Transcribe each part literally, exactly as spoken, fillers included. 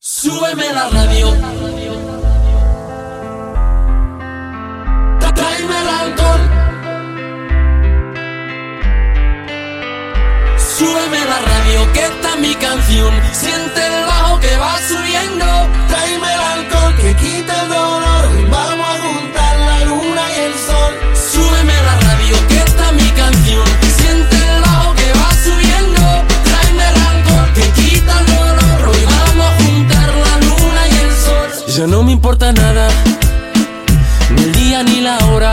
Súbeme la radio. Tráeme el alcohol. Súbeme la radio, que está mi canción. Siente el bajo que va subiendo. Tráeme el alcohol que quita el dolor. Y vamos a juntar la luna y el sol. Súbeme la radio, que está mi canción. Siente el bajo que va subiendo. Tráeme el alcohol que quita el dolor. Hoy vamos a juntar la luna y el sol. Ya no me importa nada, ni el día ni la hora.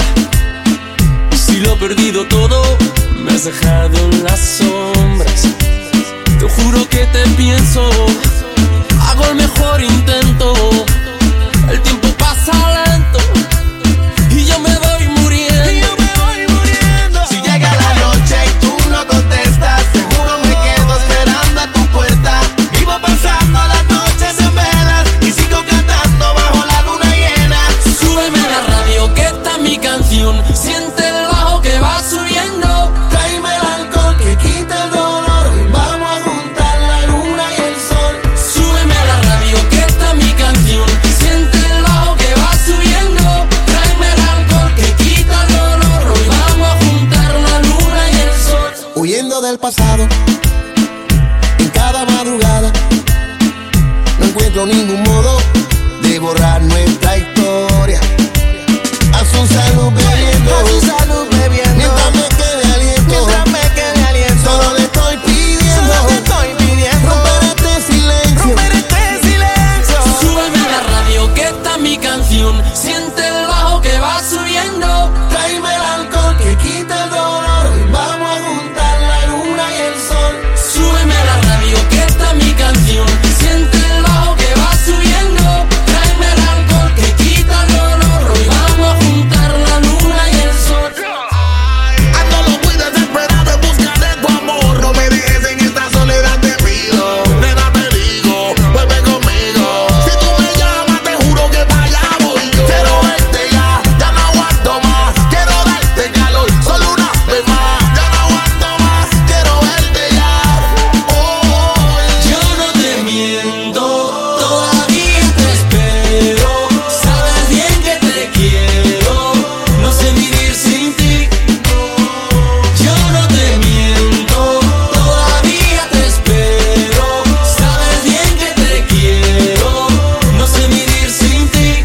Si lo he perdido todo, me has dejado en las sombras. Te juro que te pienso, hago el mejor intento. El tiempo pasa lento y yo me voy muriendo. Y yo me voy muriendo. Si llega la noche y tú no contestas, seguro me quedo esperando a tu puerta. Vivo pasando las noches en velas y sigo cantando bajo la luna llena. Súbeme la radio, que está mi canción. Siente el bajo que va subiendo. Tráeme el alcohol que quita el dolor. Y vamos a juntar la luna y el sol. Súbeme la radio, que está mi canción. Siente el bajo que va subiendo. Tráeme el alcohol que quita el dolor. Hoy vamos a juntar la luna y el sol. Huyendo del pasado, en cada madrugada, no encuentro ningún modo de borrar nuestra historia. A su salud bebiendo, a su salud bebiendo, mientras me quede aliento, mientras me quede aliento. Solo le estoy pidiendo, solo le estoy pidiendo, romper este silencio, romper este silencio. Súbeme la radio, que está mi canción. Siente el bajo que va subiendo. Tráeme el alcohol que quita el dolor. Y vamos a juntar la luna y el sol. Súbeme la radio, que está mi canción. Siente el bajo que va subiendo. Tráeme el alcohol que quita el dolor. Hoy vamos a juntar la luna y el sol. Ando loco y desesperado en busca de tu amor. No me dejes en esta soledad, te pido. Nena, te digo, vuelve conmigo. Si tú me llamas, te juro que para allá voy yo. Quiero verte ya, ya no aguanto más. Quiero darte calor, solo una vez más. Ya no aguanto más, quiero verte ya. Oh, Yo no te miento, todavía te espero. Sabes bien que te quiero, no sé vivir sin ti. Yo no te miento, todavía te espero. Sabes bien que te quiero, no sé vivir sin ti.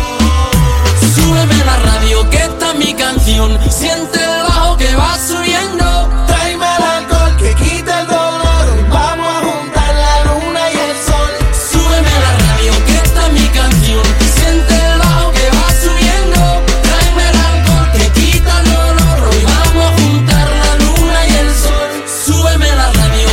Súbeme la radio, que está mi canción. Siente el bajo que va subiendo. tráeme el alcohol que quita el dolor. Vamos a juntar la luna y el sol. Súbeme la radio, que está mi canción. Siente el bajo que va subiendo. Tráeme el alcohol que quita el dolor. Hoy vamos a juntar la luna y el sol. Súbeme la radio.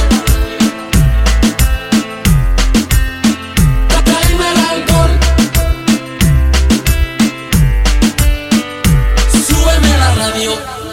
Tráeme el alcohol. Súbeme la radio.